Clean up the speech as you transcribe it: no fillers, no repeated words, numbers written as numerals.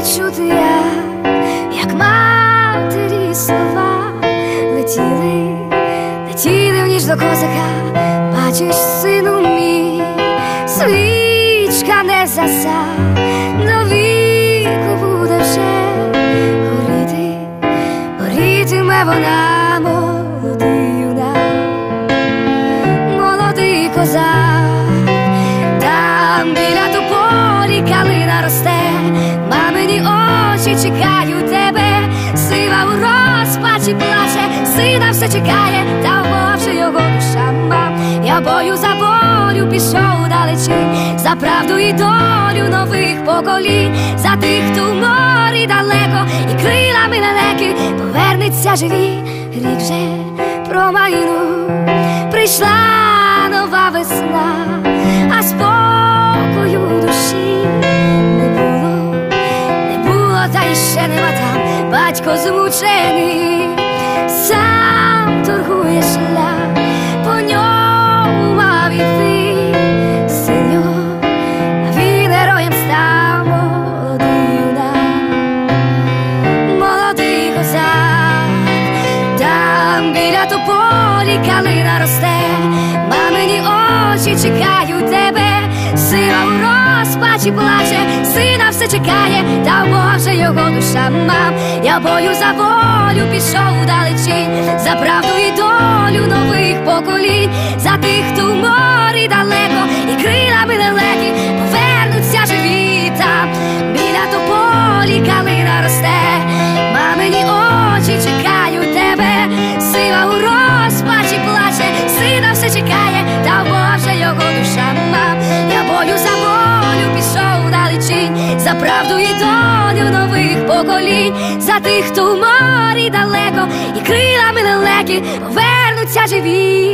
чути як матері слова летіли в ніч до козака. Бачиш, сину мій, свічка не заса, до віку буде вже горіти, горітиме вона, молодий юнак, молодий козак. Там біля тополі калина росте, мамині очі чекають тебе, сива у розпачі плаче, сина все чекає, та вмовче його душа, мам. Я бою за волю пішов далечінь, за правду і долю нових поколінь, за тих, хто в морі далеко і крилами лелеки повернеться живі. Рік вже промайнув, прийшла нова весна, а спокою в душі не було, та й ще нема там. Батько змучений, сам торгує шлях, по ньому мав іти син його, а він героєм став, молодий юнак, молодий козак. Там біля тополі калина росте, мамині очі чекають тебе, сива у розпачі плаче, сина все чекає, та вмовче його душа, мам. Я бою за волю пішов далечінь, за правду і долю нових поколінь, за тих, хто в морі далеко і крилами лелеки повернуться живі. Там біля тополі калина росте, мамині очі чекають тебе, сива у розпачі плаче, сина все чекає, та вмовче його душа, мам. Я бою за волю пішов далечінь, за правду і долю нових поколінь, за тих, хто в морі далеко і крилами лелеки повернуться живі.